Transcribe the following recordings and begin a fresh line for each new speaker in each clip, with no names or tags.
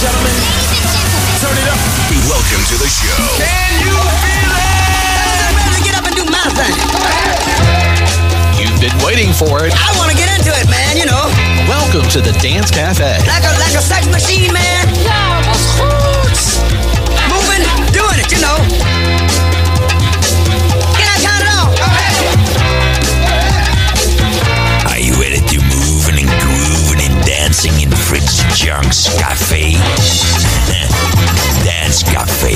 gentlemen, turn it up.
Welcome to the show.
Can you feel it?
I'm ready to get up and do my thing.
You've been waiting for it.
I want to get into it, man, you know.
Welcome to the Dance Cafe.
Like a sex machine, man.
Ja, was goed.
Moving, doing it, you know. Can I count it off?
Are you ready to move and groove and dancing in Fritz Junk's Cafe? Dance Cafe.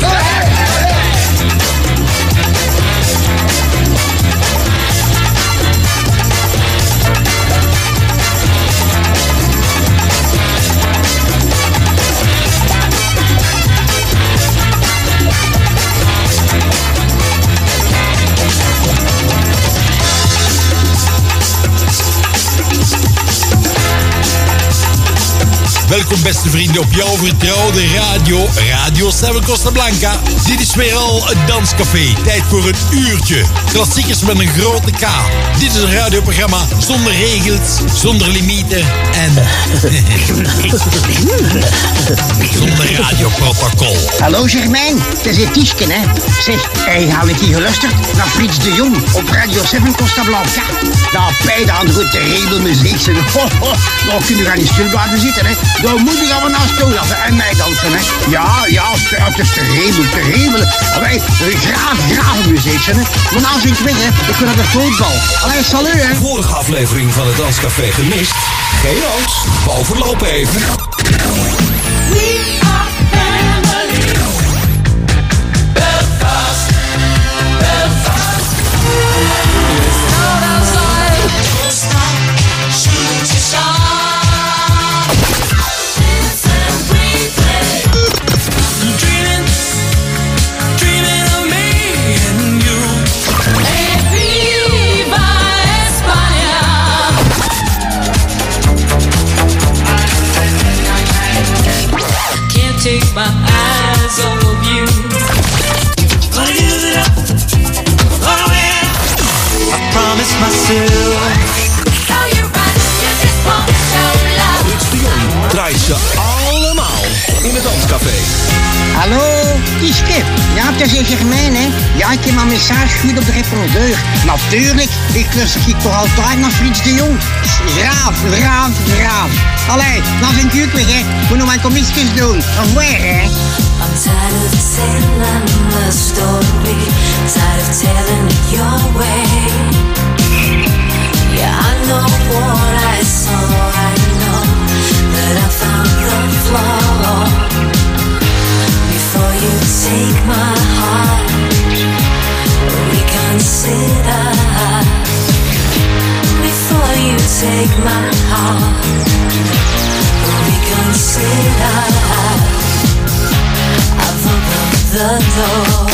Welkom beste vrienden op jouw vertrouwde radio, Radio 7 Costa Blanca. Dit is weer al het Danscafé. Tijd voor een uurtje. Klassiekers met een grote K. Dit is een radioprogramma zonder regels, zonder limieten en zonder radioprotocol.
Hallo Germijn, het is Etischken, hè. Zeg, haal ik hier geluisterd naar Frits de Jong op Radio 7 Costa Blanca. Nou, beide aan goed terrible muziek. Nou, kunnen we gaan in stil blijven zitten, hè. Dan moet ik allemaal naar stoel laten en mij dansen, hè. Ja, het is terrible. Allee, graag muziek, hè. Maar nou zit ik weg, hè. Ik wil naar de voetbal. Allee, salut, hè.
Vorige aflevering van het Danscafé gemist? Geen angst, overloop even.
Take my eyes off you. Gonna use it up. Gonna win. I promise myself. So you're right, you just won't show love.
Frits de Jong draait ze allemaal in het Danscafé.
Hallo, Tiske. Ja, het is Germijn, hè. Ja, ik heb mijn message goed op de répondeur. Natuurlijk, ik luister toch altijd naar Frits de Jong. Graaf. Allee, dan vind ik weg, hè. Moet nog mijn commissies doen. Of waar, hè.
I'm tired of telling the story. Tired of telling it your way. Yeah, I know what I saw. I know that I found the flaw. Before you take my heart, reconsider. Before you take my heart, reconsider. I've opened the door.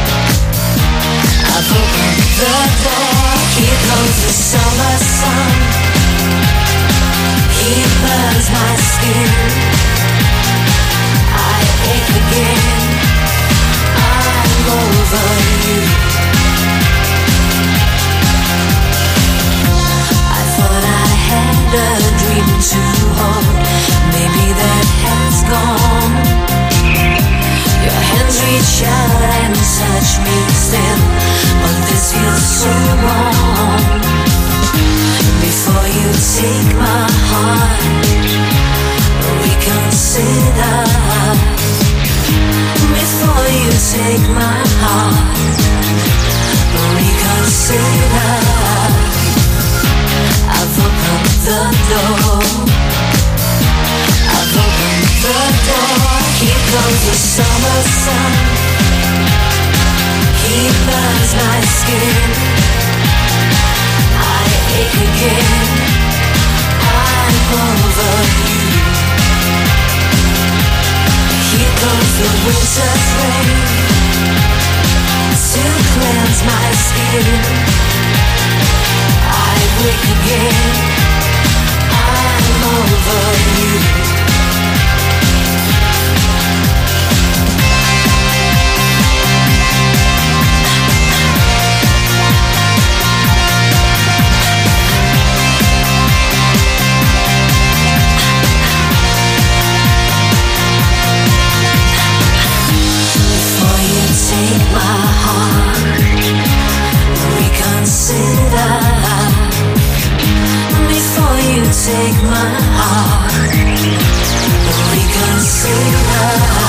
I've opened the door. Here comes the summer sun. He burns my skin. I ache again. I'm over you. I thought I had a dream to hold. Maybe that has gone. Your hands reach out and touch me still, but this feels so wrong. Before you take my heart, reconsider. Before you take my heart, reconsider. I've opened the door. I've opened the door. Here comes the summer sun. He burns my skin. I ache again. I'm over you. Here comes the winter's rain to cleanse my skin. I wake again. I'm over you. heart. Reconsider.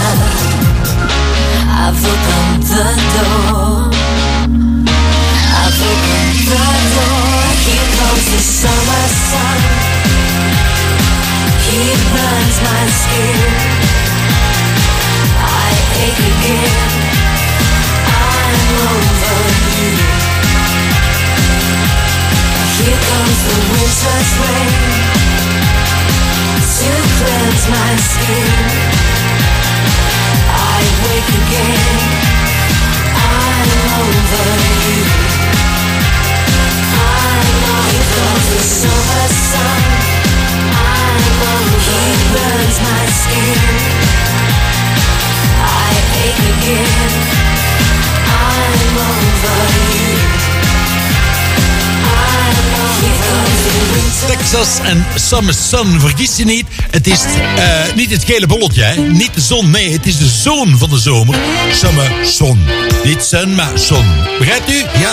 I've opened the door. I've opened the door. Here comes the summer sun. He burns my skin. I ache again. I'm over you. Here comes the winter's rain to cleanse my skin. I wake again. I'm over you. Here comes the summer sun. He burns my skin. I ache again. I'm over you.
Texas en Summer Sun, vergis je niet. Het is niet het gele bolletje, hè? Niet de zon, nee, het is de zoon van de zomer. Summer Sun. Niet sun, maar sun. Begrijpt u? Ja.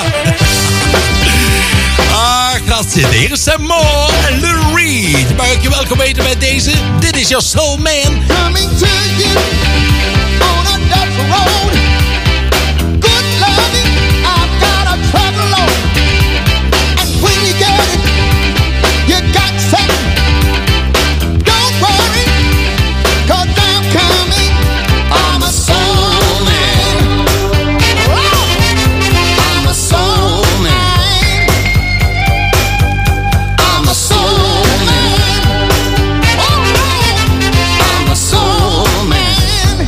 Grazie. Hier is Sam Moore en Lou Reed. Mag ik je welkom weten bij deze? Dit is your Soul Man.
Coming to you on a double road. Good loving, I've got a travel load. And when you get it, you got something. Don't worry, 'cause I'm coming. I'm a soul man. I'm a soul man. I'm a soul man. I'm a soul man.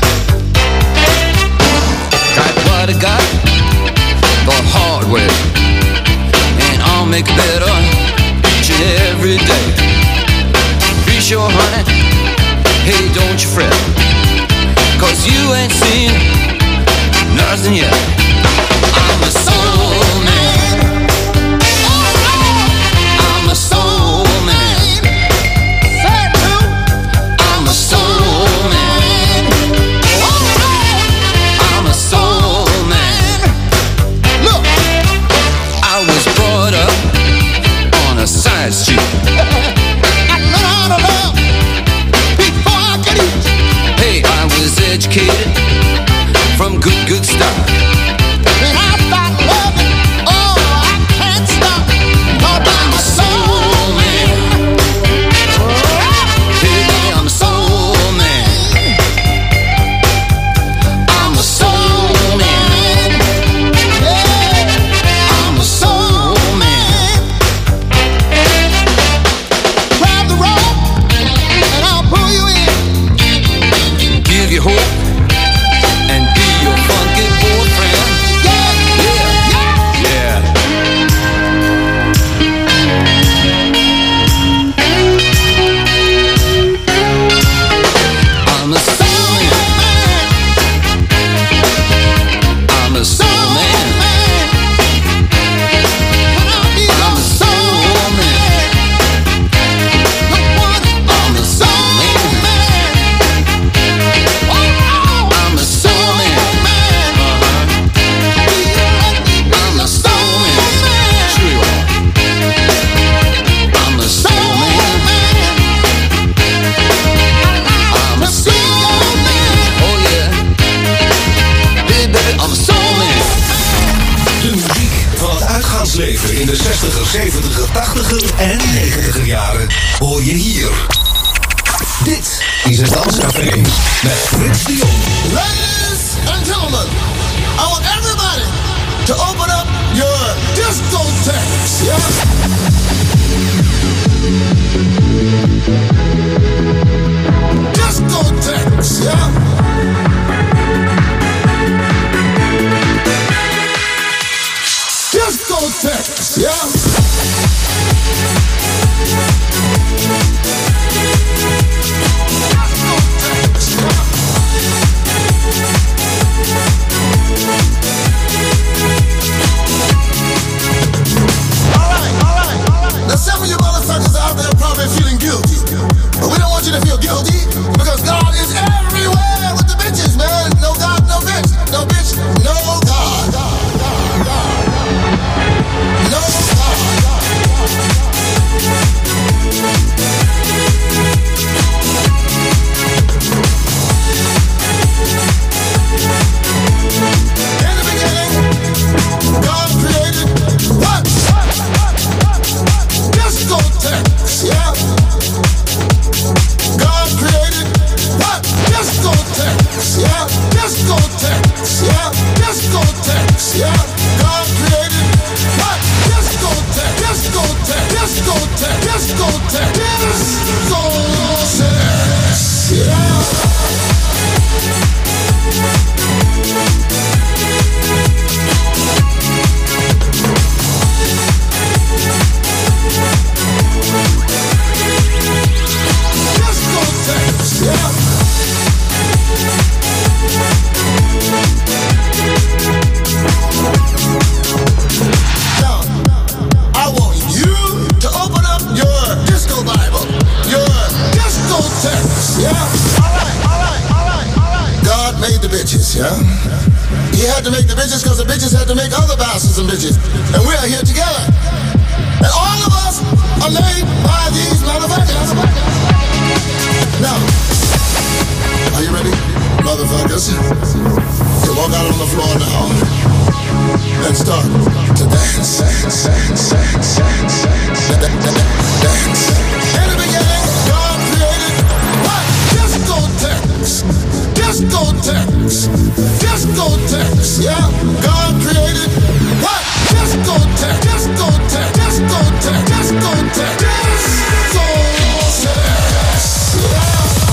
Got what I got the hard way, and I'll make it better each and every day. Be sure, honey, hey, don't you fret, 'cause you ain't seen nothing yet. I'm a soul man. I'm a soul man. I'm a soul man. I'm a soul man.
Look,
I was brought up on a side street.
I learned how to love before I could eat.
Hey, I was educated from good start.
When I start loving, oh, I can't stop. 'Cause I'm a soul man.
Hey, I'm a soul man. I'm a soul man.
Yeah, I'm a soul man. Grab the rope and I'll pull you in.
Give you hope and be your funky boyfriend. Yeah. I'm a soul man. I'm a soul man. I'm a soul man. I'm a soul man. I'm a soul man. I'm a soul man. Sure you are. I'm a soul man. I'm a soul man. Oh yeah. Hey baby, I'm a soul man.
De muziek van het uitgaansleven in de 60er, 70er, 80er en 90er jaren hoor je hier. Dit is het Danscafé met Frits de Jong.
Ladies and gentlemen, I want everybody to open up your discotheques. Discotheques, yeah. Discotheques, yeah. All right. Now some of you motherfuckers out there probably feeling guilty. the bitches, yeah? He had to make the bitches because the bitches had to make other bastards and bitches. And we are here together. And all of us are made by these motherfuckers. Now, are you ready, motherfuckers? So walk out on the floor now and start to dance. Dance. In the beginning, God created what? Discotheques. Discotheques. Discotheques. Yeah. God created what? Discotheque. Discotheque. Discotheque. Discotheque. Discotheques. Yeah.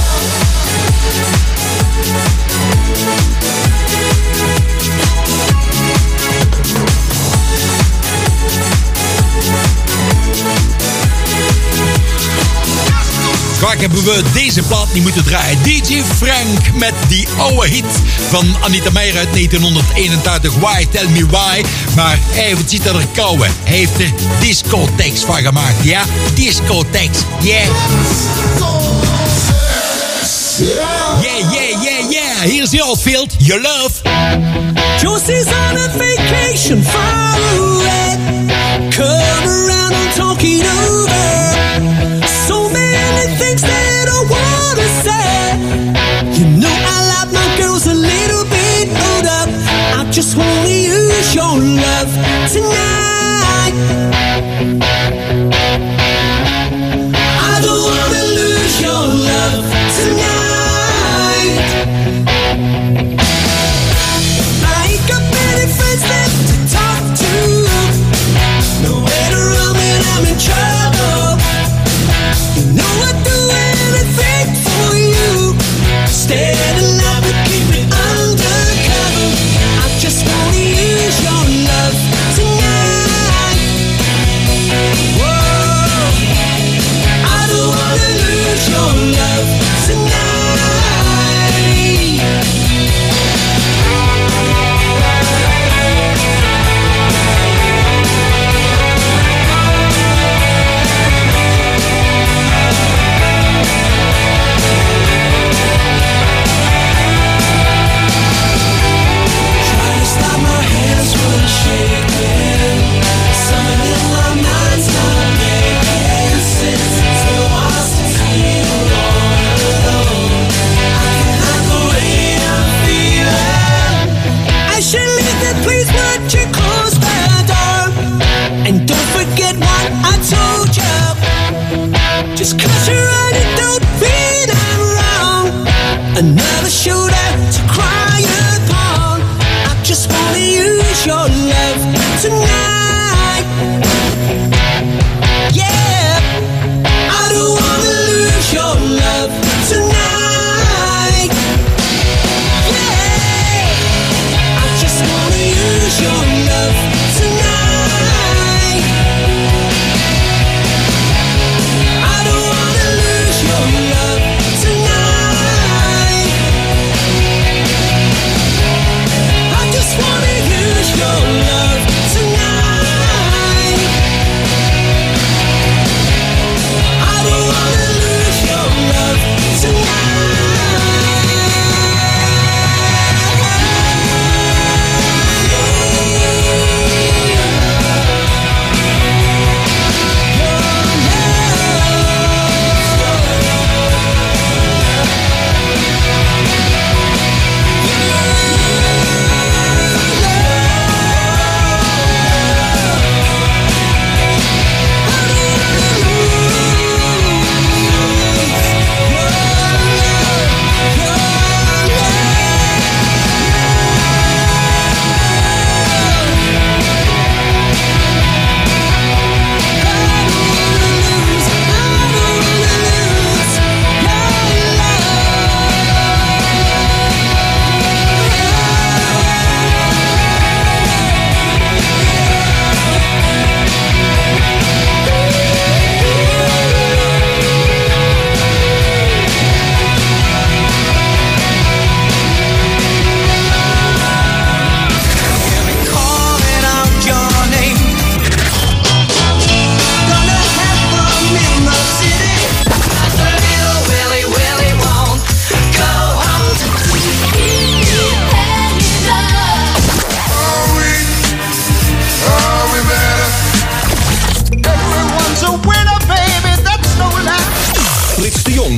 Vaak hebben we deze plaat niet moeten draaien. DJ Frank met die oude hit van Anita Meijer uit 1981. Why, Tell Me Why. Maar hij ziet er kouwen. Hij heeft er discotheeks van gemaakt. Ja, discotheeks. Yeah. Yeah. Hier is the Oldfield. Your love.
Josie's on a vacation far away. Come around, I'm talking over. So many things that I wanna say. You know I like my girls a little bit older. I just wanna use your love tonight. I don't wanna lose your love tonight. I ain't got many friends left to talk to. Nowhere to run when I'm in trouble. You know I'd do anything for you. Stay alive but keep it undercover. I just wanna use your love tonight. Whoa, I don't wanna lose your love tonight. Something in my mind's not making sense. So I still on.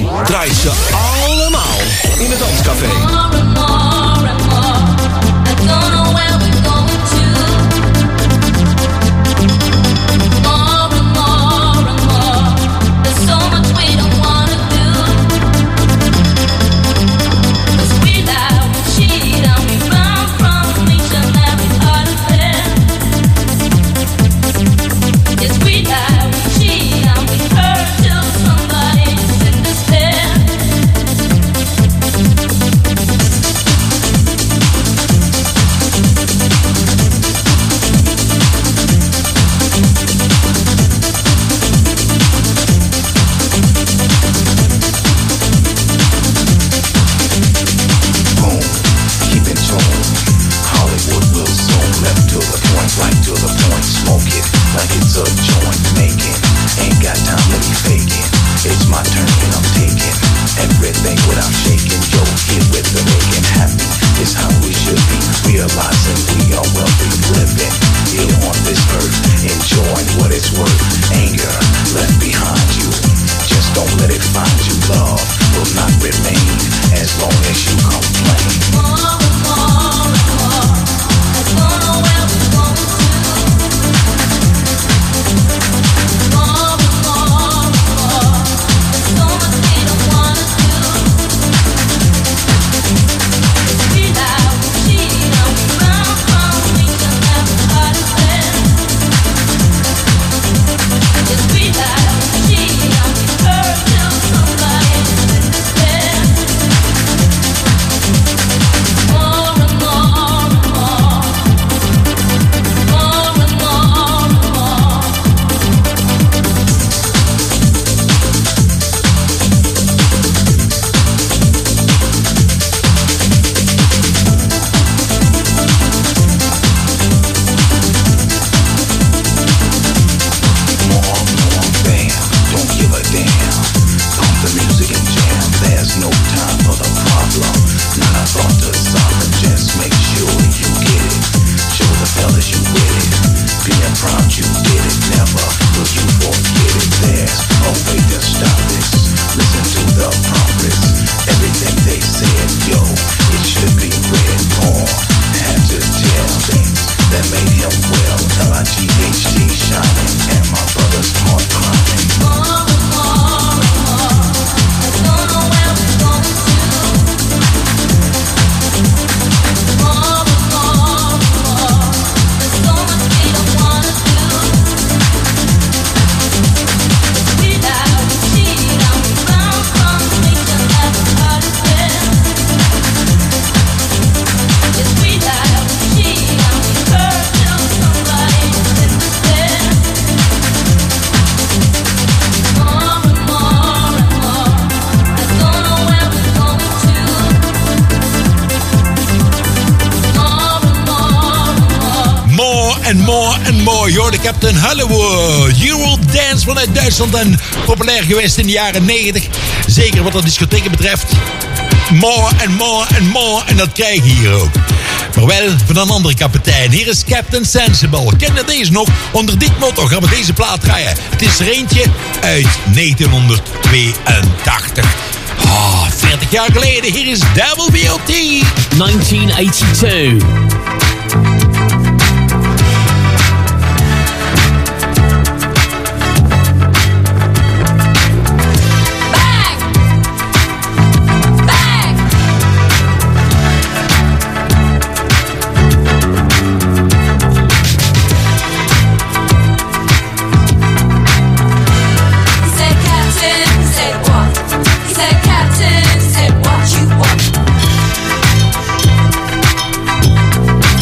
draait ze allemaal in het Danscafé.
More and more and more. I don't know where we're going to. More and more and more. There's so much we don't wanna do. 'Cause we lie, we cheat, and we run from each and every part of it. Yes, we lie, we cheat, and we hurt till somebody in despair.
Boom, keep in tune. Hollywood will soon left to the point, right to the point. Smoke it like it's a joint making. Ain't got time to be faking. It's my turn and I'm taking everything without shaking. Yo, here with the making happy is how we should be. Realizing we are wealthy living here on this earth, enjoying what it's worth. Anger left behind you. Just don't let it find you. Love will not remain as long as you complain.
More and more and more. I don't know where we're going to. More and more and more. There's so much we don't wanna do. 'Cause we lie, we cheat, and we run from each and every part of it. Yes, we lie, we cheat, and we hurt till somebody in despair. More and more and more. More and more and more.
More, bam, don't give a damn. Pump the music and jam. There's no time for the problem. Not a thought to solve it. Just make sure you get it. Show the fellas you with it. Being proud you did it. Never will you forget it. There's a way to stop this. Listen to the prophets. Everything they said, yo, it should be read. Paul had to tell things that made him well. L-I-G-H-T shining and my brother's heart crying.
More and more and more. I don't know where we're going to. More and more and more. There's so much we don't wanna do. 'Cause we lie, we cheat, and we run from each and every part of it. Yes, we lie, we cheat, and we hurt till somebody in despair. More and more and more. I don't know where we're going to. More and more and more.
More and more and more. You're the Captain Hollywood. Eurodance vanuit Duitsland en populair geweest in de jaren 90. Zeker wat de discotheken betreft. More and more and more. En dat krijg je hier ook. Maar wel van een andere kapitein. Hier is Captain Sensible. Ken je deze nog? Onder dit motto gaan we deze plaat draaien. Het is er eentje uit 1982. 40 jaar geleden. Hier is WBOT.
1982.
He said, Captain, he said, what? He said, Captain, he said, what you want?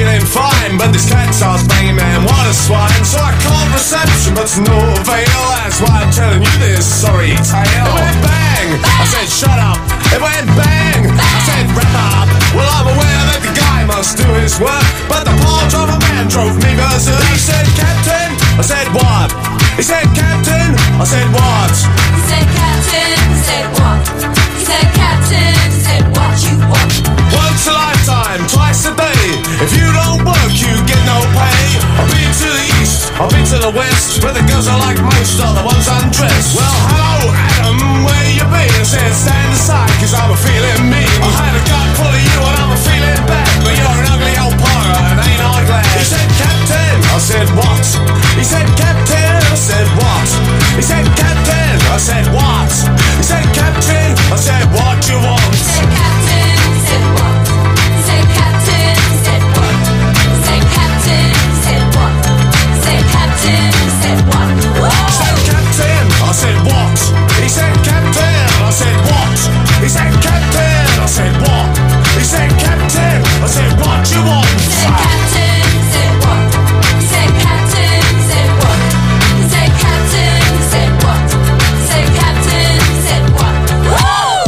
feeling fine, but this cat starts banging, man, what a swine. So I called reception, but to no avail. That's why I'm telling you this sorry tale. It went bang, I said shut up. It went bang, I said wrap up. Well, I'm aware that the guy must do his work, but the poor driver man drove me berserk. He said, Captain, I said what? He said, Captain, I said what?
He said, Captain, I said what? He said, Captain, I said what you want?
Once a lifetime, twice a day. If you don't work, you get no pay. I've been to the east, I've been to the west, where the girls are like most are the ones undressed. Well, hello, Adam, where you been? I said, stand aside, cause I'm a feeling mean. I had a gut full of you and I'm a feeling bad, but you're an ugly old pirate and ain't I glad? He said, Captain, I said, what? He said, Captain, I said, what? He said, Captain, I said, what? He said, Captain, I said, what you want?
He said, Captain, he said, what? He said, Captain, he said, what? He said, Captain, he said, what? He said, Captain, he said, what? Whoa!
He said, Captain, I said, what? He said, Captain, I said, what? He said, Captain, I said, what? He said, Captain, I said, what you want?
He said, Captain, he said, what? He said, Captain, he said, what? He said, Captain, he said, what? He said, Captain, he said, what? Woo!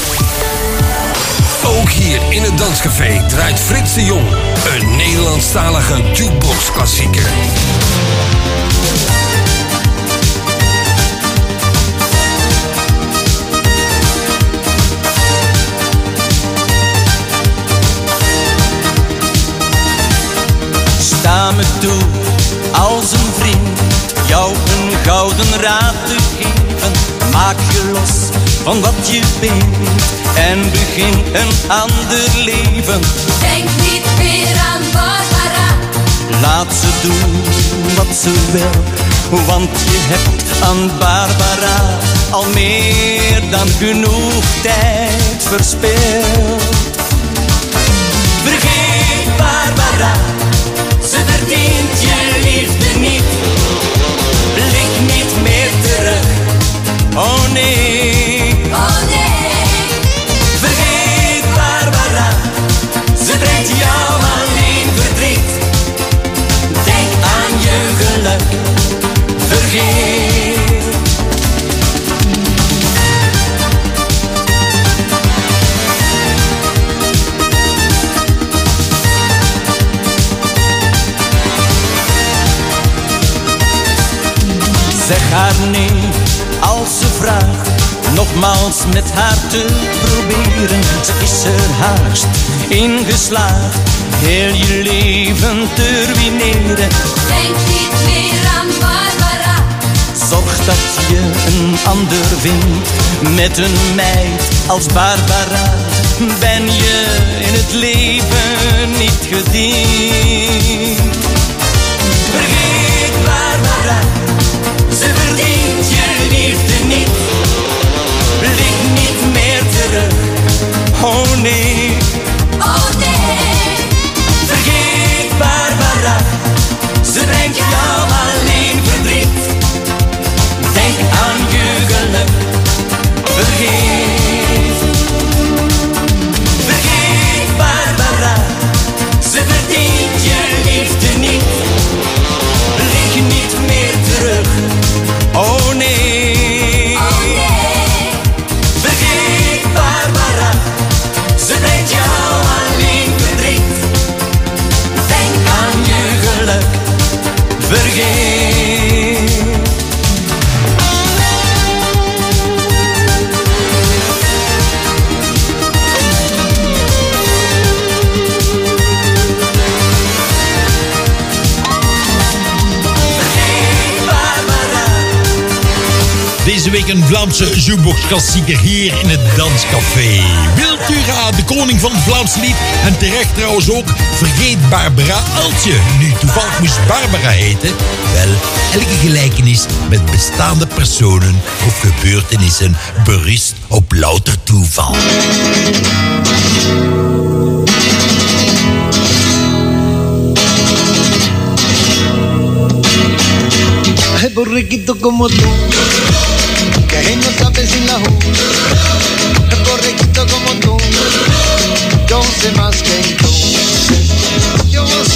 Ook hier in het Danscafé draait Frits de Jong een Nederlandstalige jukebox-klassieker.
Sta me toe als een vriend jou een gouden raad te geven. Maak je los van wat je bent en begin een ander leven.
Denk niet meer aan Barbara.
Laat ze doen wat ze wil, want je hebt aan Barbara al meer dan genoeg tijd verspild. Vergeet Barbara, ze verdient je liefde niet. Blik niet meer terug, oh nee.
Oh nee.
Vergeet Barbara, ze brengt jou alleen verdriet. Denk aan je geluk, vergeet. Zeg haar nee als ze vraagt, nogmaals met haar te proberen. Ze is er haast in geslaagd, heel je leven te ruïneren.
Denk niet meer aan Barbara.
Zorg dat je een ander vindt, met een meid als Barbara ben je in het leven niet gediend. Vergeet Barbara, ze verdient je liefde niet. Blik niet meer terug, oh nee.
Oh nee.
Vergeet Barbara, ze brengt jou alleen verdriet. Denk aan je geluk, vergeet. Vergeet Barbara, ze verdient je liefde niet. Blik niet meer terug, oh nee.
Oh nee.
Vergeet Barbara, ze brengt jou alleen verdriet. Denk aan je geluk, vergeet.
Deze week een Vlaamse jukebox-klassieker hier in het Danscafé. Wilt u raden, de koning van het Vlaamse lied? En terecht trouwens ook, vergeet Barbara als je nu toevallig moest Barbara heten. Wel, elke gelijkenis met bestaande personen of gebeurtenissen berust op louter toeval.
Ay, borreguito como tú, que ahí no sabes sin la ju. Ay, borreguito como tú, yo sé más que tú. Yo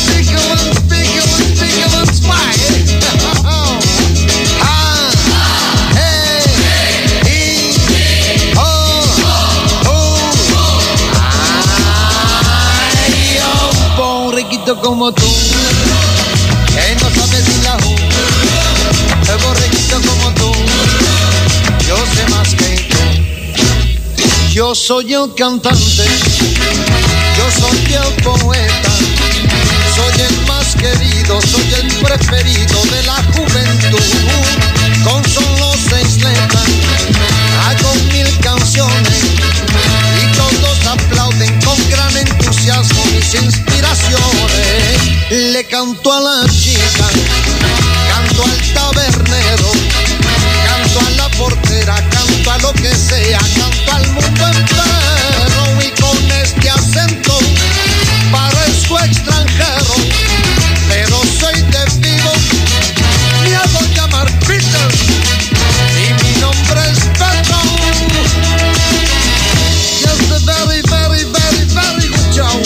como tú, que no sabes ni la U. El borreguito como tú, yo sé más que tú. Yo soy el cantante, yo soy el poeta, soy el más querido, soy el preferido de la juventud. Con solo 6 letras hago 1000 canciones y todos aplauden con gran entusiasmo mis inspiraciones. Le canto a la chica, canto al tabernero, canto a la portera, canto a lo que sea, canto al mundo entero. Y con este acento parezco extranjero, pero soy de Vigo, me hago llamar Peter y mi nombre es Pedro. Just a very, very, very, very good job.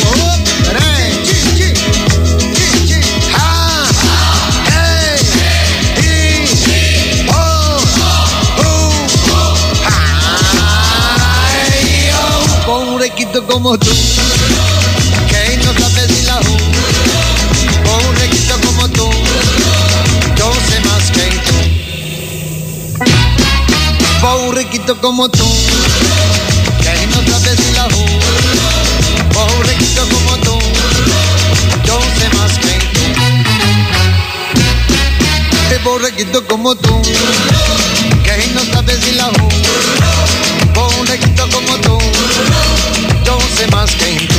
Pobrequito como tú, que no sabes ni la U. Pobrequito como tú, yo sé más que tú. Pobrequito como tú, que no sabes ni la U. Pobrequito como tú, yo sé más que tú. Pobrequito como tú, que no sabes ni la U. Pobrequito como tú, yo sé más que tú.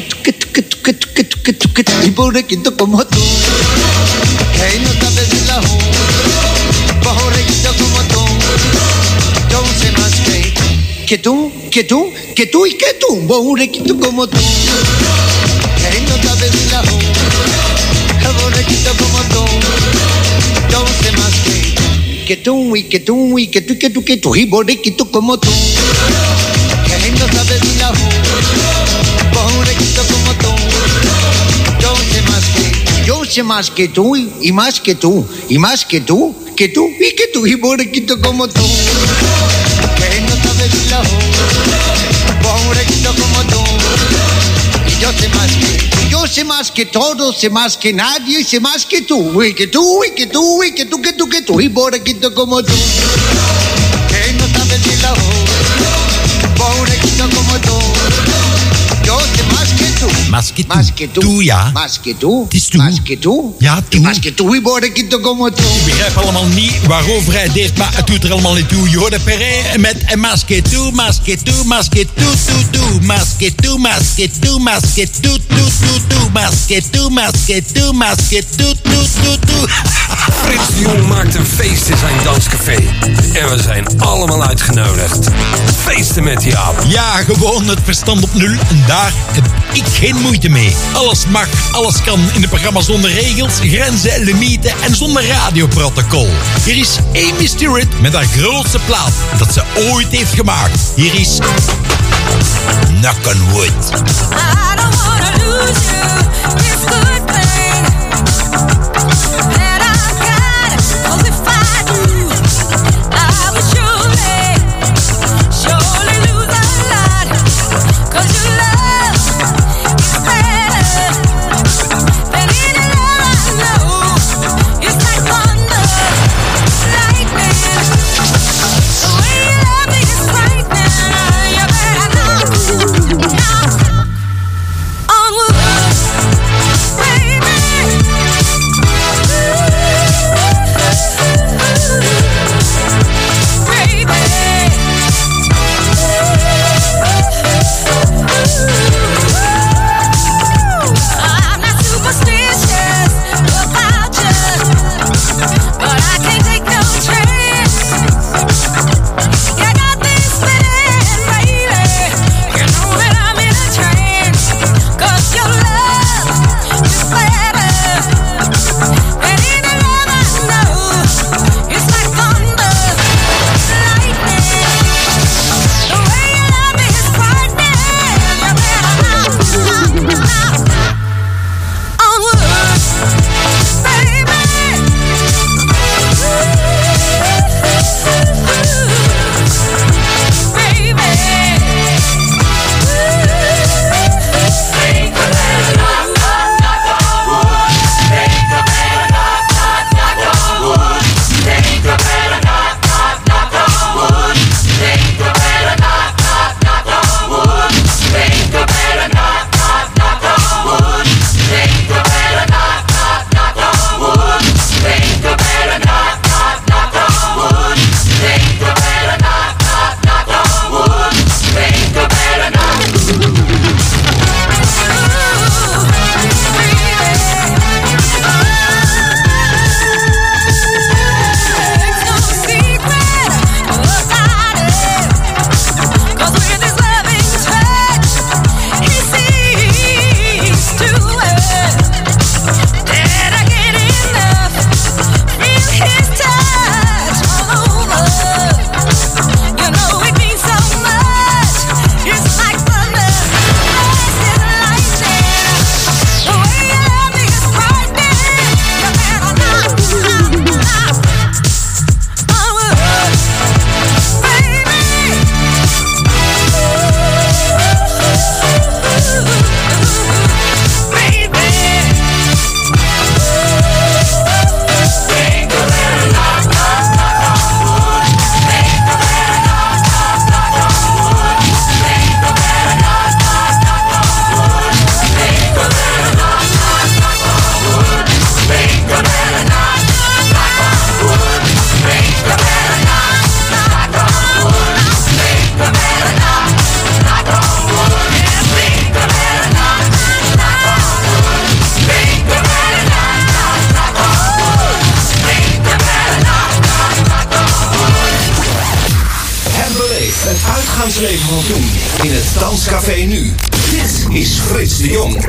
Y pobrequito como tú, que no sabes ni la U. Pobrequito como tú, yo sé más que tú. Que tú y que tú. Pobrequito como tú, que no sabes ni la U. Pobrequito como tú, yo sé más que tú. Que tú y que tú y que tú y que tú, que tú. Y pobrequito como tú, que no sabes ni la U. Pobrequito como tú, yo sé más que tú. Yo sé más que tú y más que tú y más que tú, que tú y que tú. Y pobrequito como tú, que no sabes ni la U. Pobrequito como tú, y yo sé más que tú. Yo sé más que todo, sé más que nadie, sé más que tú. Y que tú y que tú y que tú, que tú, que tú. Y pobrequito como tú, que no sabes ni la U. Pobrequito como tú, yo sé más que tú.
Más que tú.
Más que tú.
Tú, ja.
Más que tú.
Het is toe.
Más que tú.
Ja, toe.
Más que tú. Y pobrequito como tú.
Ik begrijp allemaal niet waarover hij deed, maar het doet er allemaal niet toe. Je hoorde Perret met Mas que tú, mas que tú, mas que tú, tú, tú. Mas que tú, mas que tú, mas que tú, tú, tú, tú. Mas que tú, mas que tú, mas que tú, tú, tú, tú.
Frits de Jong maakt een feest in zijn danscafé. En we zijn allemaal uitgenodigd. Feesten met Jaap.
Ja, gewoon het verstand op nul. En daar heb ik geen moeite mee. Alles mag, alles kan in het programma zonder regels, grenzen, limieten en zonder radioprotocol. Hier is Amy Stewart met haar grootste plaat dat ze ooit heeft gemaakt. Hier is Knock on Wood.
I don't wanna lose you, this good thing that I got. 'Cause if I do, I would surely lose a lot. 'Cause your love is better than any love I know. It's like thunder, lightning. The way you love me is frightening. You better knock on wood.
uitgaansleven van toen in het Danscafé nu. Dit is Frits de Jong.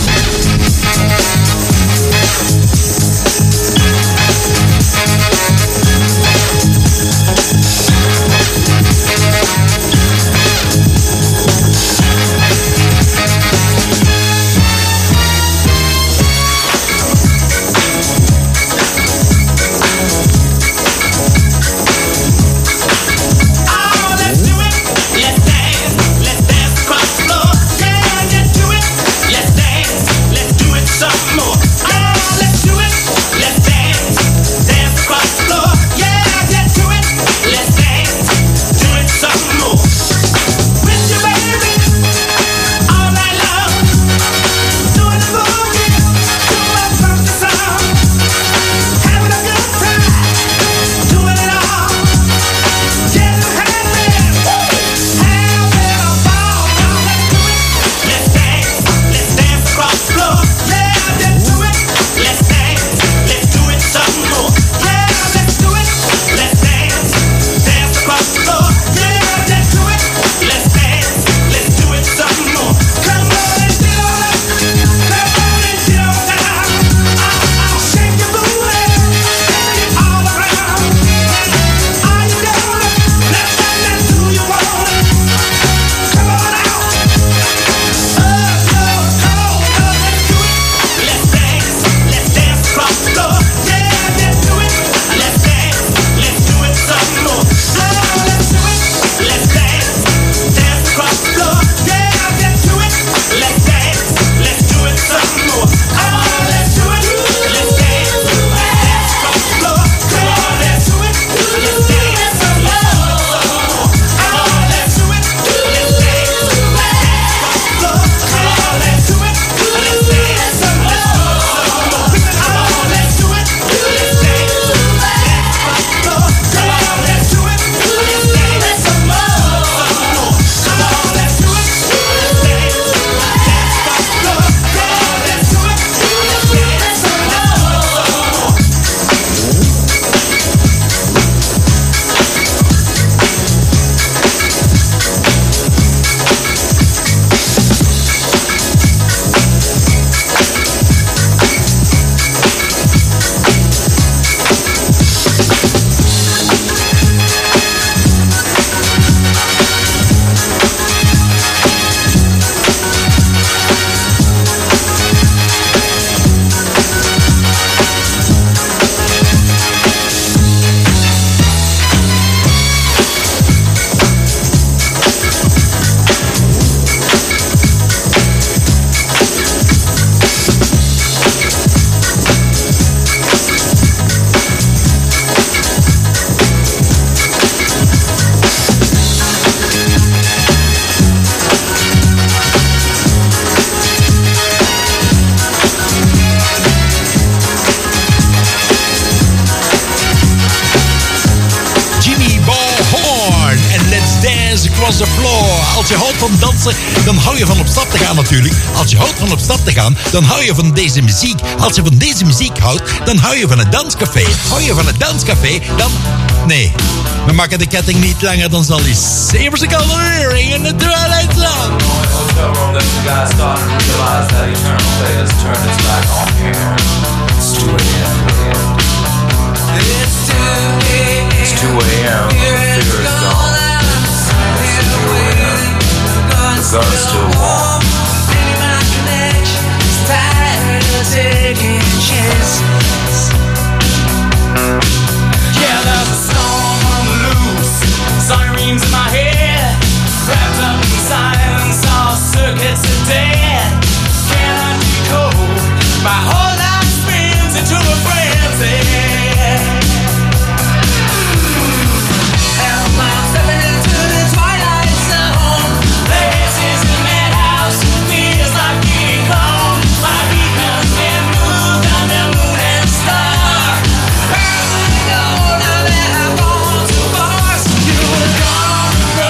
the floor. Als je houdt van dansen, dan hou je van op stap te gaan natuurlijk. Als je houdt van op stap te gaan, dan hou je van deze muziek. Als je van deze muziek houdt, dan hou je van het danscafé. Hou je van het danscafé, dan... Nee, we maken de ketting niet langer dan zal die Sabers of Coloring in the Twilight Zone.
It's 2 a.m. The figure is gone. The gun's still warm.
Yeah, there's a storm on the loose. Sirens in my head. Wrapped up in silence, all circuits are dead. Cannot decode. My whole life spins into a frenzy. Girl,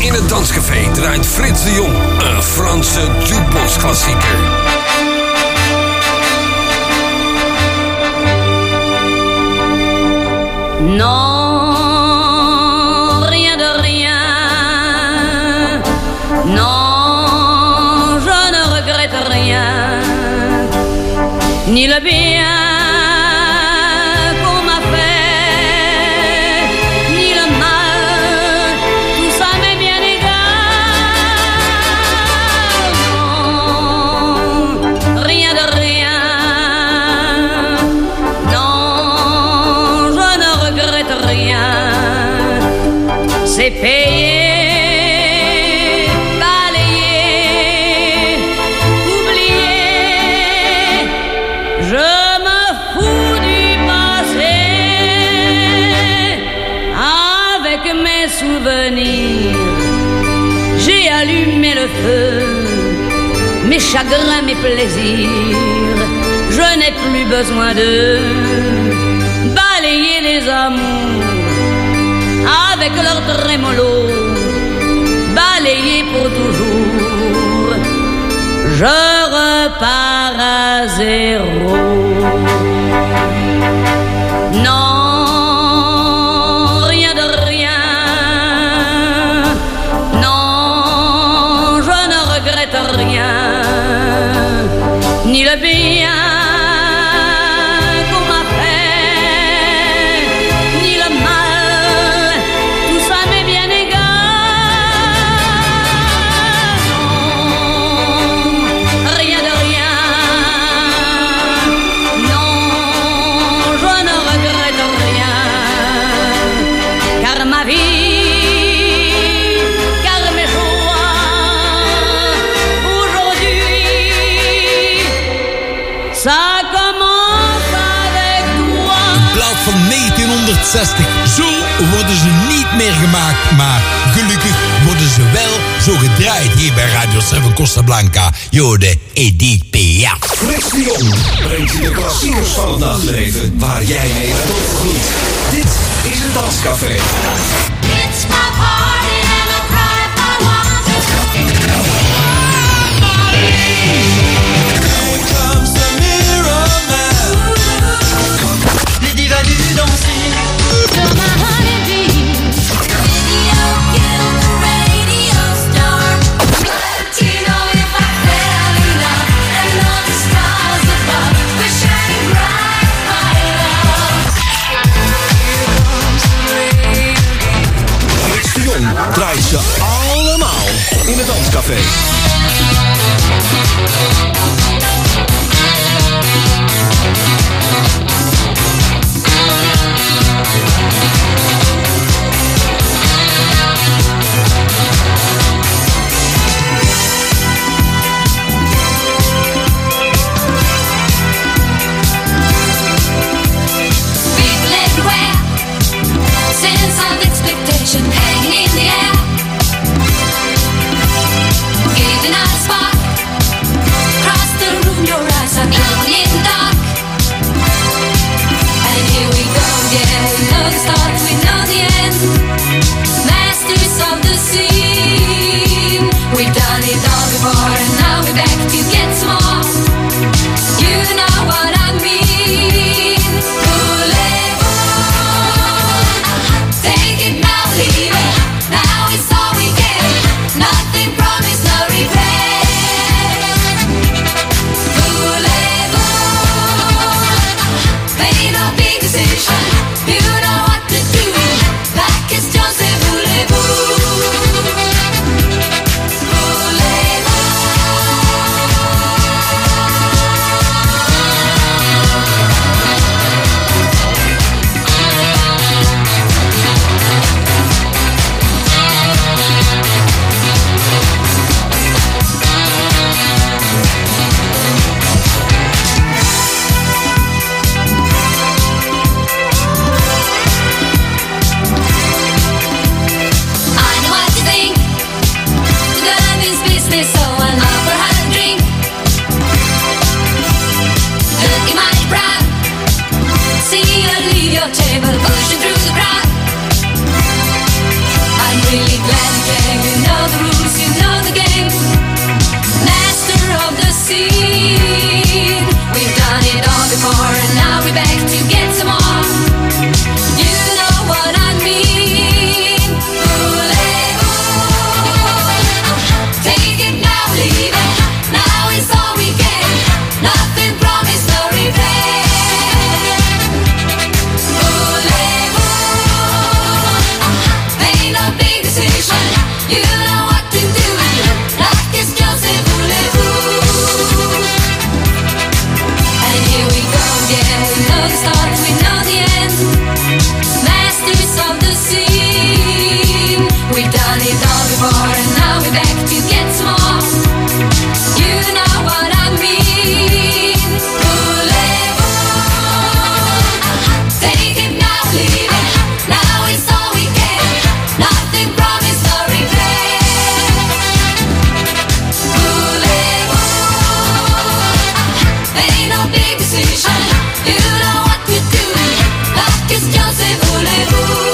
In het danscafé draait Frits de Jong een Franse jukebox klassieker.
Non, rien de rien. Non, je ne regrette rien. Ni le bien qu'on m'a fait, ni le mal, tout ça m'est bien égal. Non, rien de rien. Non, je ne regrette rien. C'est payé. J'ai allumé le feu, mes chagrins, mes plaisirs. Je n'ai plus besoin de balayer les amours avec leur trémolo, balayer pour toujours. Je repars à zéro. Non. Ni le bien qu'on m'a fait, ni le mal, tout ça m'est bien égal. Non, rien de rien. Non, je ne regrette rien. Car ma vie, car mes ça commence avec toi.
Een plaat van 1960. Zo worden ze niet meer gemaakt, maar gelukkig worden ze wel zo gedraaid hier bij Radio 7 Costa Blanca. Jode Edith Piaf.
Frits de Jong brengt je de klassiekers van het nachtleven waar jij mee bent opgegroeid. Dit is het Danscafé.
It's my party and I'll cry if I want to.
Draait ze allemaal in het Danscafé.
Hanging in the air, giving out a spark. Across the room, your eyes are glowing in the dark. And here we go again. We know the start, we know the end. Masters of the scene. We've done it all before, and now we're back to get some more. You know what I mean. Take it now, leave it. Now it's all we get. Nothing promised, no regret. Voulez-vous? Made a big decision. You know what to do. La question c'est voulez-vous? Table pushing through the crowd. I'm really glad you came. You know know the rules, you know the game. Master of the scene. We've done it all before and now we're back to get some more. You know what I mean. Take it now, leave it. Now is all we get. Nothing promised, no regret. Ain't no big decision. You know what to do. Like it's Joseph Voulez-vous. And here we go again. We know the start, we know the end. Masters of the scene. We've done it all before and now we're back to get some more. You know what I mean. Take it now, leave it. Now it's all we get. Nothing promised, no regret. Ain't no big decision. You know what to do. Like it's Joseph Voulez-vous.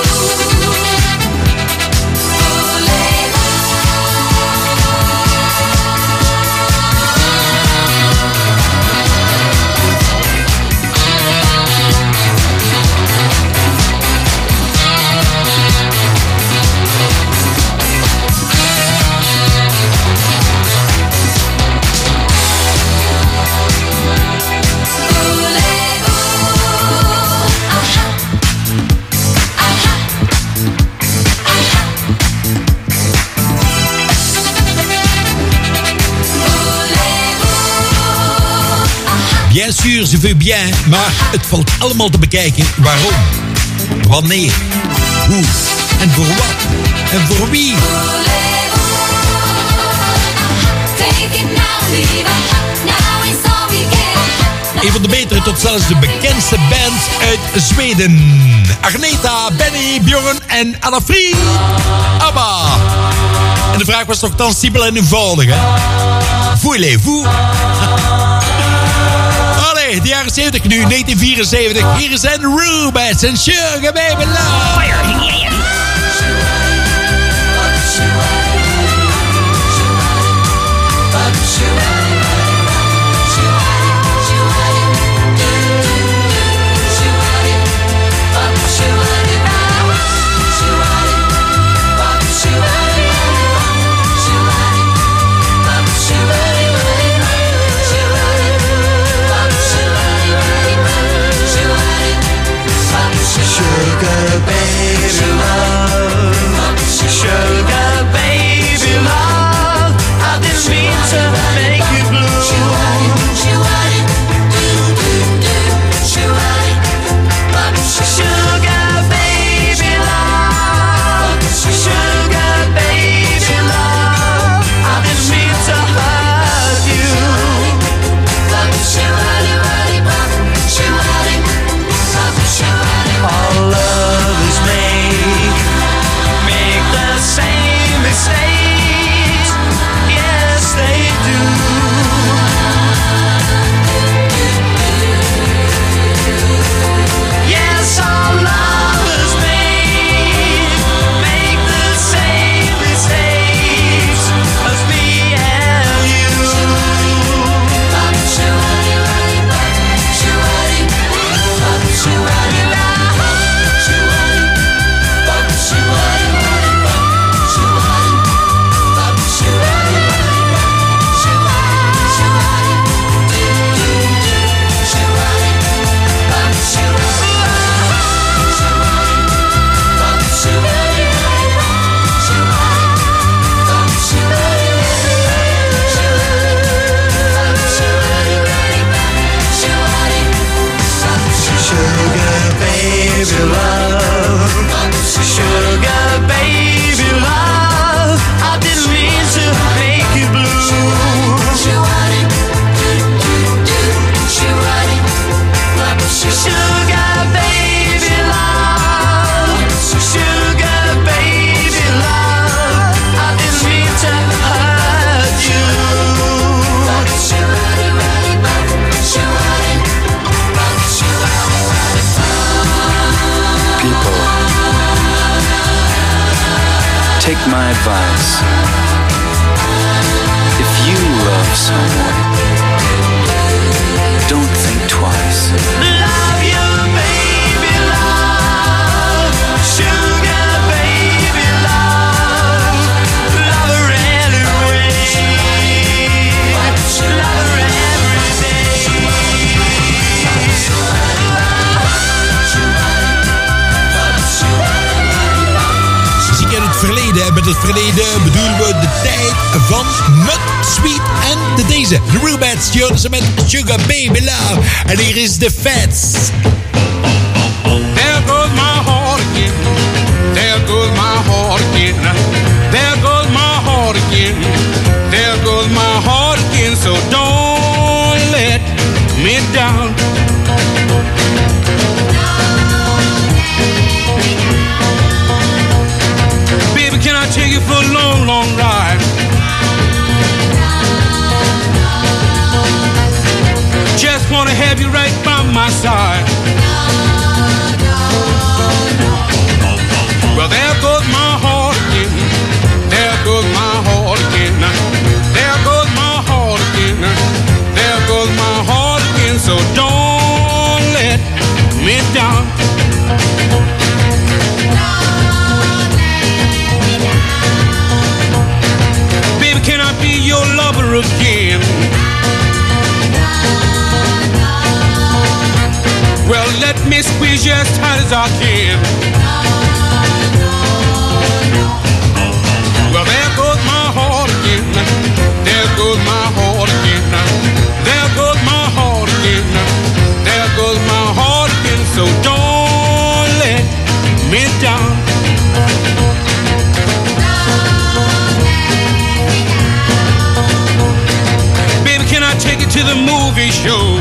Bien sûr, ze veut bien, maar het valt allemaal te bekijken. Waarom? Wanneer? Hoe? En voor wat? En voor wie? Een van de betere tot zelfs de bekendste band uit Zweden. Agneta, Benny, Björn en Anna Frid. ABBA. En de vraag was nogthans simpel en eenvoudig, hè? Voulez-vous? Allee, de jaren 70 nu, 1974. Hier zijn Rubettes en Sugar Baby Love.
Sugar baby love, sugar baby love, I didn't mean to make you blue. Sugar baby love, sugar baby love, I didn't mean to hurt you. All lovers make the same mistakes. Yes, they do. Yes, all lovers make the same mistakes as me and you. Sugar baby love, sugar baby love, I didn't mean to make you blue. Sugar baby love, sugar baby love, I didn't mean to hurt you.
People, take my advice.
someone, don't think twice. Love you, baby, love. Sugar, baby, love. Love her anyway. Love her every day.
Muziek in het verleden. En met het verleden bedoelen we de tijd van Mud, Sweet en deze. De Rubettes, Jonas met Sugar Baby Love. En hier is de Fats.
There goes my heart again. There goes my heart again. There goes my heart again. There goes my heart again. So don't let me down. Baby, can I take you for a long, long ride? Just wanna have you right by my side. Well, there goes my heart again. There goes my heart again. There goes my heart again. There goes my heart again. So don't let me down. Baby, can I be your lover again? Well, let me squeeze you as tight as I can. Well, there goes my heart again. There goes my heart again. There goes my heart again. There goes my heart again. So don't let me down. Baby, can I take you to the movie show?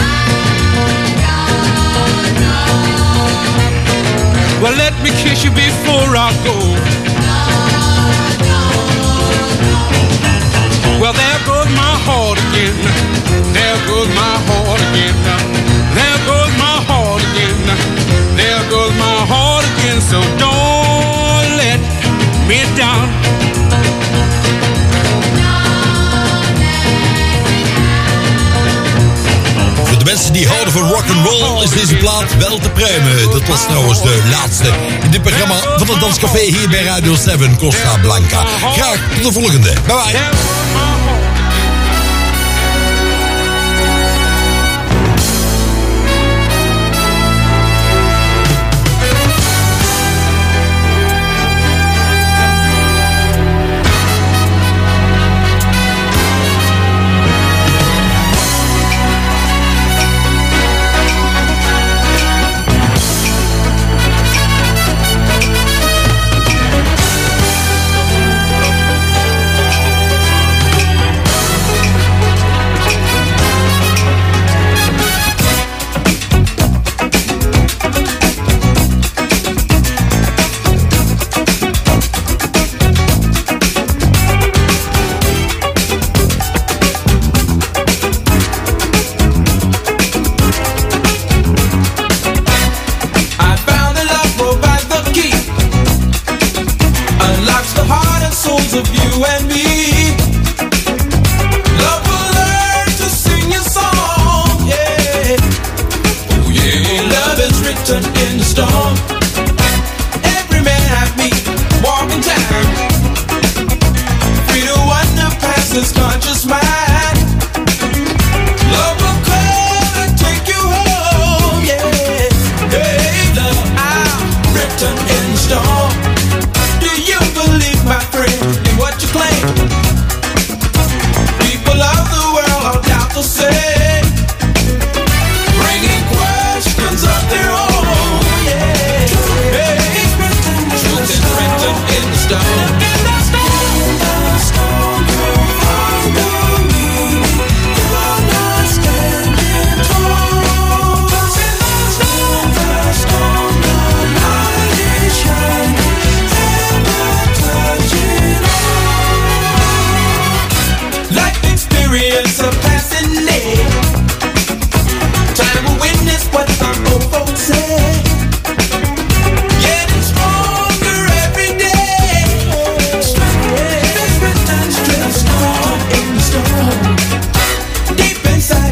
Well, let me kiss you before I go. Well, there goes my heart again. There goes my heart again. There goes my heart again. There goes my heart again. So don't let me down.
Voor de mensen die houden van rock'n'roll is deze plaat wel te pruimen. Dat was trouwens de laatste in dit programma van het Danscafé hier bij Radio 7 Costa Blanca. Graag tot de volgende. Bye bye.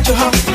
your heart.